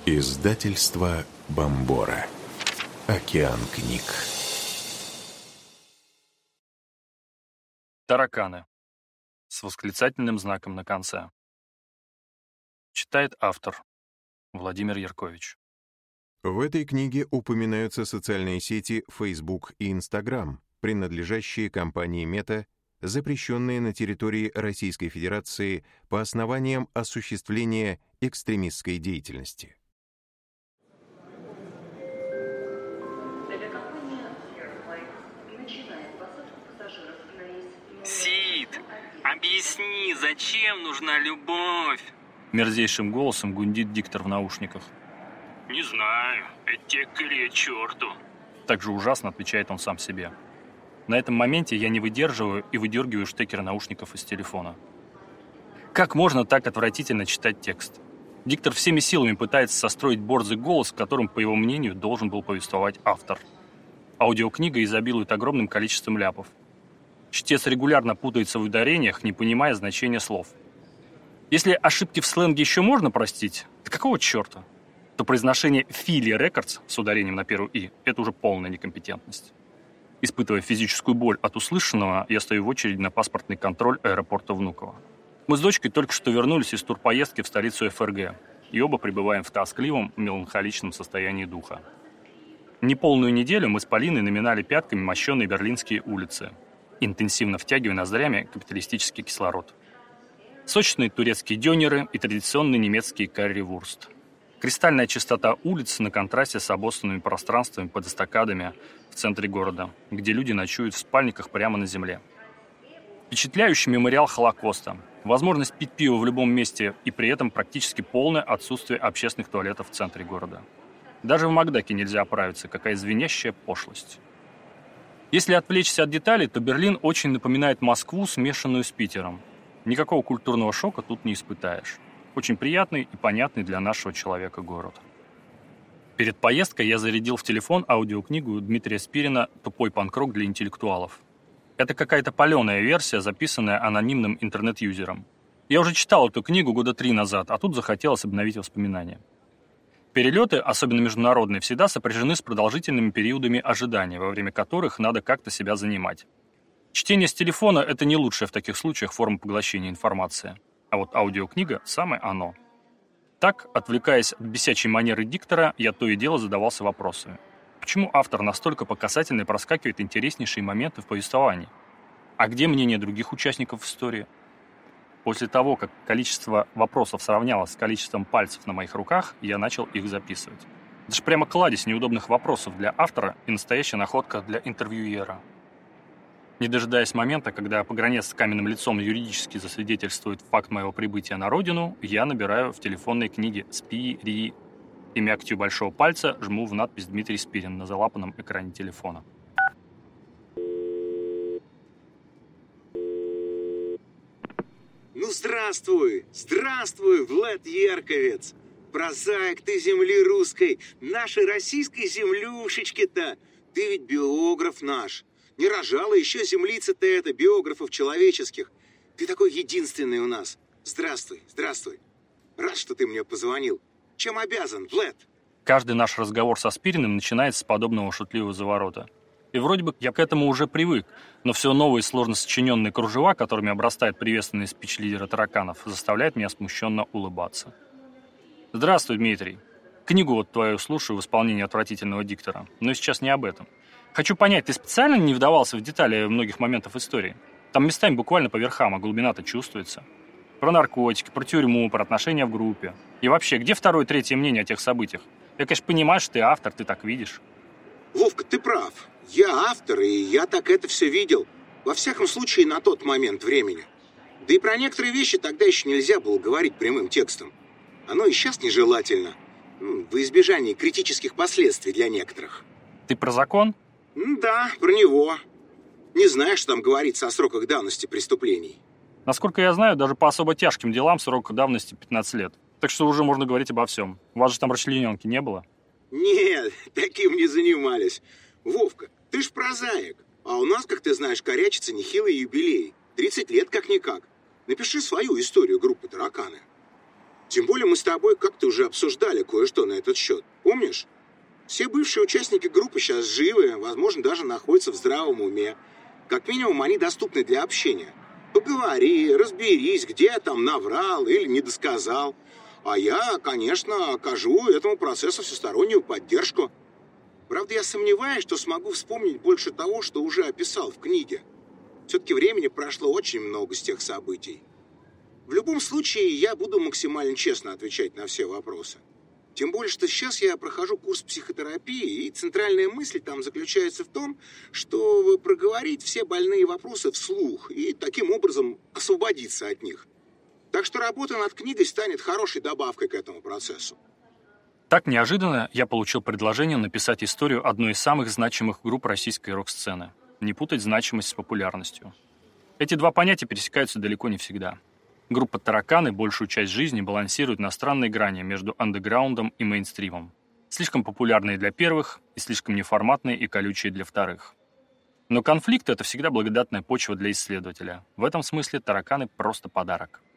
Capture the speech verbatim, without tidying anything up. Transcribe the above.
Издательство Бомбора. Океан книг. Тараканы. С восклицательным знаком на конце. Читает автор Владимир Яркович. В этой книге упоминаются социальные сети Facebook и Instagram, принадлежащие компании Meta, запрещенные на территории Российской Федерации по основаниям осуществления экстремистской деятельности. Сид, объясни, зачем нужна любовь? Мерзейшим голосом гундит диктор в наушниках. Не знаю, это те к черту. Так же ужасно отвечает он сам себе. На этом моменте я не выдерживаю и выдергиваю штекер наушников из телефона. Как можно так отвратительно читать текст? Диктор всеми силами пытается состроить борзый голос, которым, по его мнению, должен был повествовать автор. Аудиокнига изобилует огромным количеством ляпов. Чтец регулярно путается в ударениях, не понимая значения слов. Если ошибки в сленге еще можно простить, то какого черта? То произношение Philly Records с ударением на первую «и» — это уже полная некомпетентность. Испытывая физическую боль от услышанного, я стою в очереди на паспортный контроль аэропорта Внуково. Мы с дочкой только что вернулись из турпоездки в столицу эф эр гэ, и оба пребываем в тоскливом, меланхоличном состоянии духа. Неполную неделю мы с Полиной наминали пятками мощеные берлинские улицы, интенсивно втягивая ноздрями капиталистический кислород. Сочные турецкие дёнеры и традиционный немецкий карри-вурст. Кристальная чистота улиц на контрасте с обоссанными пространствами под эстакадами в центре города, где люди ночуют в спальниках прямо на земле. Впечатляющий мемориал Холокоста, возможность пить пиво в любом месте и при этом практически полное отсутствие общественных туалетов в центре города. Даже в Макдаке нельзя оправиться, какая звенящая пошлость. Если отвлечься от деталей, то Берлин очень напоминает Москву, смешанную с Питером. Никакого культурного шока тут не испытаешь. Очень приятный и понятный для нашего человека город. Перед поездкой я зарядил в телефон аудиокнигу Дмитрия Спирина «Тупой панк-рок для интеллектуалов». Это какая-то паленая версия, записанная анонимным интернет-юзером. Я уже читал эту книгу года три назад, а тут захотелось обновить воспоминания. Перелеты, особенно международные, всегда сопряжены с продолжительными периодами ожидания, во время которых надо как-то себя занимать. Чтение с телефона – это не лучшая в таких случаях форма поглощения информации. А вот аудиокнига – самое оно. Так, отвлекаясь от бесячей манеры диктора, я то и дело задавался вопросами. Почему автор настолько по касательной проскакивает интереснейшие моменты в повествовании? А где мнение других участников истории? После того, как количество вопросов сравнялось с количеством пальцев на моих руках, я начал их записывать. Это же прямо кладезь неудобных вопросов для автора и настоящая находка для интервьюера. Не дожидаясь момента, когда погранец с каменным лицом юридически засвидетельствует факт моего прибытия на родину, я набираю в телефонной книге «Спири» и мягкостью большого пальца жму в надпись «Дмитрий Спирин» на залапанном экране телефона. Ну, здравствуй, здравствуй, Влад Ярковец. Прозаик ты земли русской, нашей российской землюшечки-то. Ты ведь биограф наш. Не рожала еще землица-то это, биографов человеческих. Ты такой единственный у нас. Здравствуй, здравствуй. Рад, что ты мне позвонил. Чем обязан, Влад? Каждый наш разговор со Спириным начинается с подобного шутливого заворота. И вроде бы я к этому уже привык, но все новые сложно сочиненные кружева, которыми обрастает приветственный спич лидера тараканов, заставляют меня смущенно улыбаться. Здравствуй, Дмитрий. Книгу вот твою слушаю в исполнении отвратительного диктора, но сейчас не об этом. Хочу понять, ты специально не вдавался в детали многих моментов истории? Там местами буквально по верхам, а глубина-то чувствуется. Про наркотики, про тюрьму, про отношения в группе. И вообще, где второе, третье мнение о тех событиях? Я, конечно, понимаю, что ты автор, ты так видишь. Вовка, ты прав. Я автор, и я так это все видел. Во всяком случае, на тот момент времени. Да и про некоторые вещи тогда еще нельзя было говорить прямым текстом. Оно и сейчас нежелательно. В избежании критических последствий для некоторых. Ты про закон? Да, про него. Не знаю, что там говорится о сроках давности преступлений. Насколько я знаю, даже по особо тяжким делам срок давности пятнадцать лет. Так что уже можно говорить обо всем. У вас же там расчлененки не было? Нет, таким не занимались. Вовка, ты ж прозаик. А у нас, как ты знаешь, корячится нехилый юбилей. тридцать лет как-никак. Напиши свою историю группы «Тараканы». Тем более мы с тобой как-то уже обсуждали кое-что на этот счет. Помнишь? Все бывшие участники группы сейчас живы, возможно, даже находятся в здравом уме. Как минимум, они доступны для общения. Поговори, разберись, где я там наврал или недосказал. А я, конечно, окажу этому процессу всестороннюю поддержку. Правда, я сомневаюсь, что смогу вспомнить больше того, что уже описал в книге. Все-таки времени прошло очень много с тех событий. В любом случае, я буду максимально честно отвечать на все вопросы. Тем более, что сейчас я прохожу курс психотерапии, и центральная мысль там заключается в том, что проговорить все больные вопросы вслух и таким образом освободиться от них. Так что работа над книгой станет хорошей добавкой к этому процессу. Так неожиданно я получил предложение написать историю одной из самых значимых групп российской рок-сцены. Не путать значимость с популярностью. Эти два понятия пересекаются далеко не всегда. Группа «Тараканы» большую часть жизни балансирует на странной грани между андеграундом и мейнстримом. Слишком популярные для первых и слишком неформатные и колючие для вторых. Но конфликт — это всегда благодатная почва для исследователя. В этом смысле «Тараканы» — просто подарок.